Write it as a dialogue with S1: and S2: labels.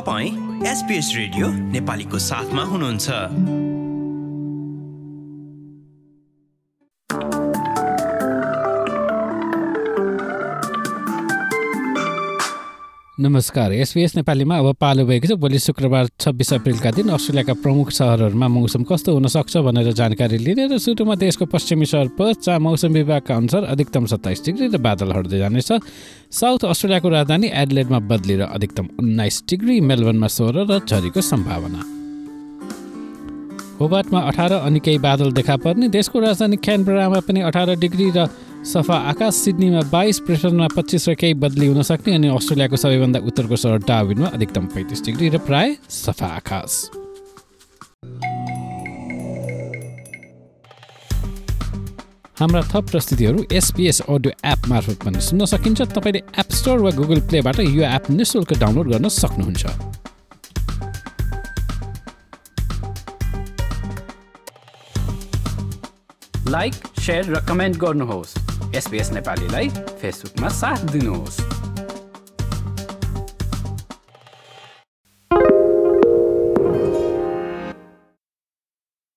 S1: तपाईं SBS radio नेपालीको साथमा हुनुहुन्छ।
S2: नमस्कार, SBS नेपालीमा अब पालो भएको छ। भोलि शुक्रबार 26 अप्रिलका दिन अस्ट्रेलियाका प्रमुख सहरहरूमा मौसम कस्तो हुन सक्छ भनेर जानकारी लिने र सुरुमा देशको पश्चिमी सहर पर्थ जहाँ मौसम विभागका अनुसार अधिकतम 27 डिग्री र बादल हट्दै जानेछ। साउथ अस्ट्रेलियाको राजधानी एडिलेडमा बदली र अधिकतम 19 डिग्री, मेलबर्नमा 16 र झरीको सम्भावना। होबार्टमा 18 अनि केही बादल देखा पर्ने। देशको राजधानी क्यानबरामा पनि 18 डिग्री र सफा आकाश। सिडनीमा 22, ब्रिस्बेनमा 25 र केही बदली हुन सक्ने। अनि अस्ट्रेलियाको सबैभन्दा उत्तरको सहर डार्विनमा अधिकतम 35 डिग्री र प्राय सफा आकाश। हाम्रा थप प्रस्तुतिहरू SBS अडियो एप मार्फत पनि सुन्न सकिन्छ। तपाईँले एप स्टोर वा गुगल प्लेबाट यो एप निःशुल्क डाउनलोड गर्न सक्नुहुन्छ।
S3: लाइक, शेयर र कमेन्ट गर्नुहोस्। SBS नेपालीलाई फेसबुकमा साथ दिनुहोस्।